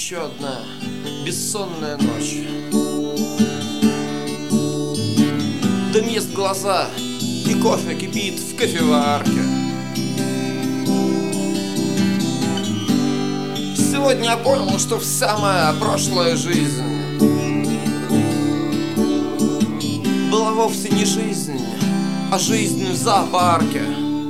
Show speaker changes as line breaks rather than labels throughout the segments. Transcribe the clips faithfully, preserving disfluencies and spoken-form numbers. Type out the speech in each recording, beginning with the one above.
еще одна бессонная ночь. Дым ест глаза, и кофе кипит в кофеварке. Сегодня я понял, что вся моя прошлая жизнь была вовсе не жизнь, а жизнь в зоопарке.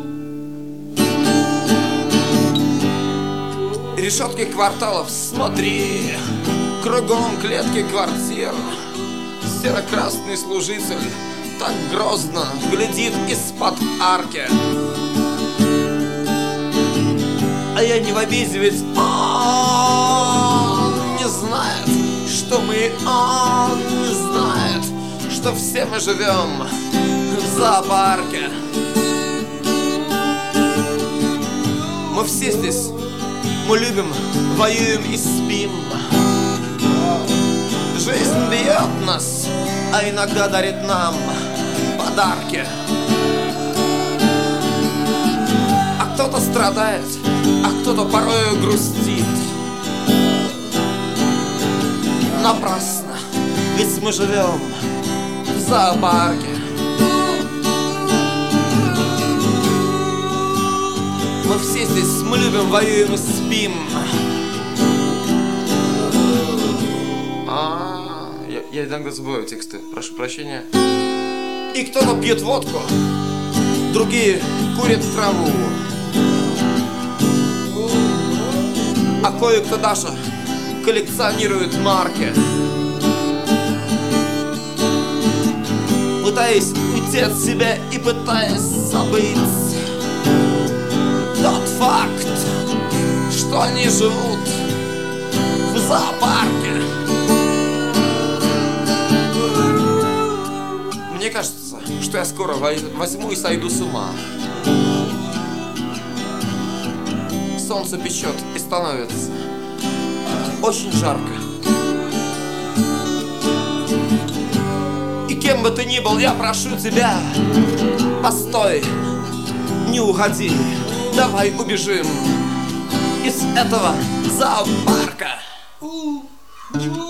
Решетки кварталов, смотри, кругом клетки квартир. Серо-красный служитель так грозно глядит из-под арки. А я не в обиде, ведь он не знает, что мы, он не знает, что все мы живем в зоопарке. Мы все здесь, мы любим, воюем и спим. Жизнь бьет нас, а иногда дарит нам подарки. А кто-то страдает, а кто-то порою грустит. Напрасно, ведь мы живем в зоопарке. Мы все здесь, мы любим, воюем и спим. А, я, я иногда забываю тексты, прошу прощения. И кто-то пьет водку, другие курят траву, а кое-кто даже коллекционирует марки, пытаясь уйти от себя и пытаясь забыть тот факт, что они живут в зоопарке. Мне кажется, что я скоро возьму и сойду с ума. Солнце печет и становится очень жарко. И кем бы ты ни был, я прошу тебя, постой, не уходи. Давай убежим из этого зоопарка.